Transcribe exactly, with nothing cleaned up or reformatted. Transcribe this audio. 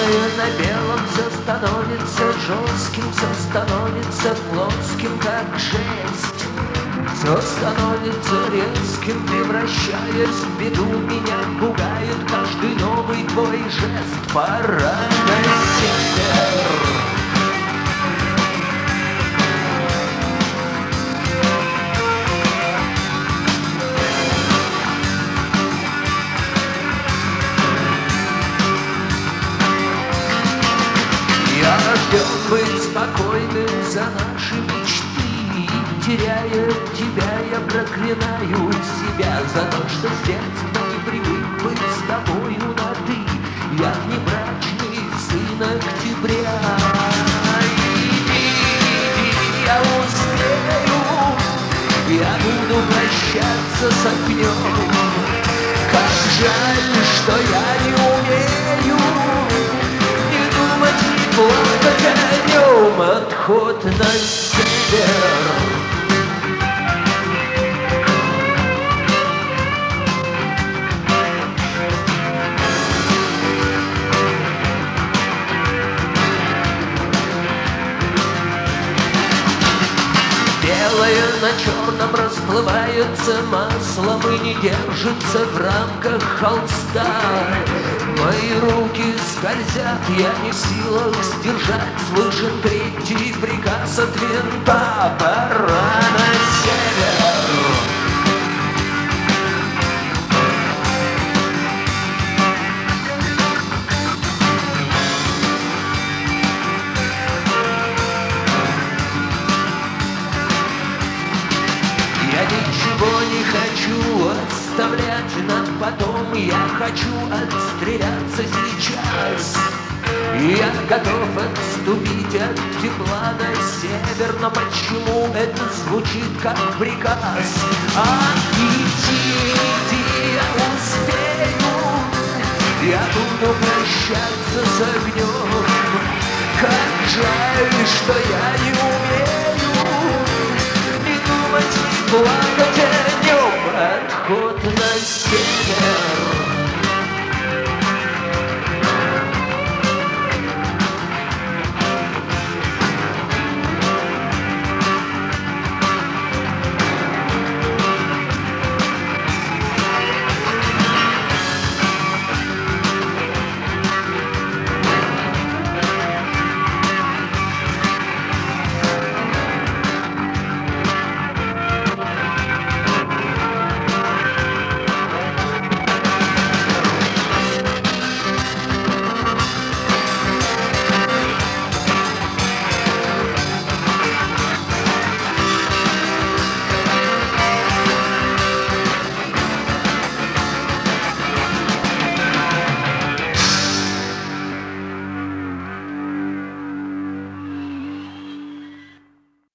Белое на белом все становится жестким, все становится плоским, как жесть. Все становится резким, превращаясь в беду. Меня пугает каждый новый твой жест. Пора на север. Я рожден быть спокойным за наши мечты. Теряя тебя, я проклинаю себя за то, что с детства не привык быть с тобою на ты. Я внебрачный сын октября. Иди, иди, я успею, я буду прощаться с огнем. Как жаль, что я не умею не думать, не плакать о нем. Отход на север. Белое на черном расплывается маслом и не держится в рамках холста. Мои руки скользят, я не в силах сдержать. Слышен третий приказ от винта. Пора на север. Я ничего не хочу оставлять на потом. Я хочу отстреляться сейчас. Я готов отступить от тепла на север. Но почему это звучит как приказ? А иди, иди, я успею. Я буду прощаться с огнем. Как жаль, что я не умею не думать, не плакать.